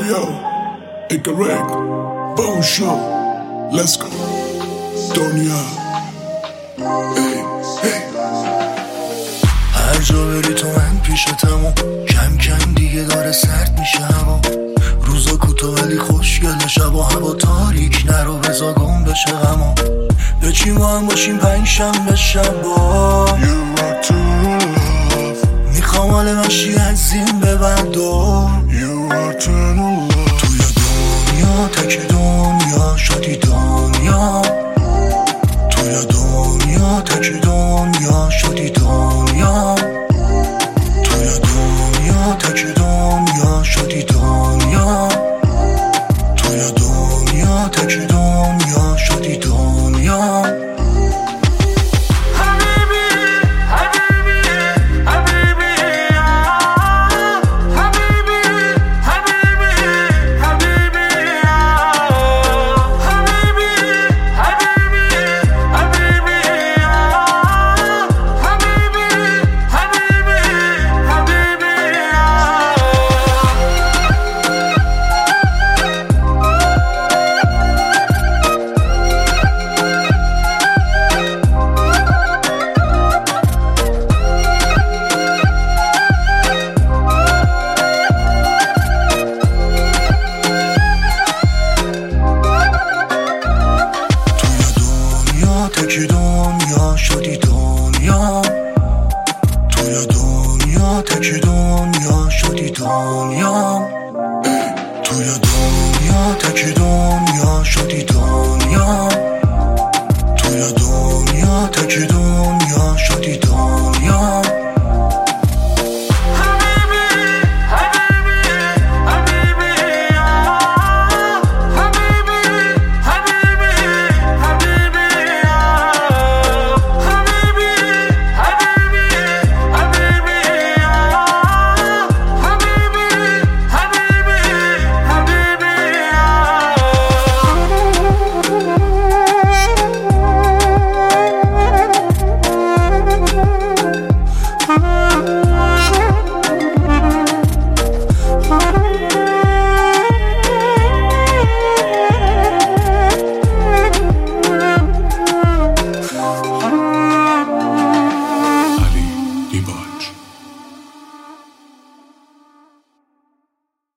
yo, incorrect, bone show, let's go, دنیا hey, hey. هر جا بری تو من پیشتم و کم کم دیگه داره سرد میشه هوا. روزا کوتاه ولی خوشگل، شبا هوا تاریک، نرو بزا گم بشه غما. بچیم با هم باشیم پنجشنبه شبا. You are true love. میخوام حال مشی از این به بعدا. You are true love. توی دنیا تک دنیا شدی دنیا. توی دنیا تک دنیا شدی دنیا. توی دنیا تک دنیا شدی دنیا. توی دنیا تک دنیا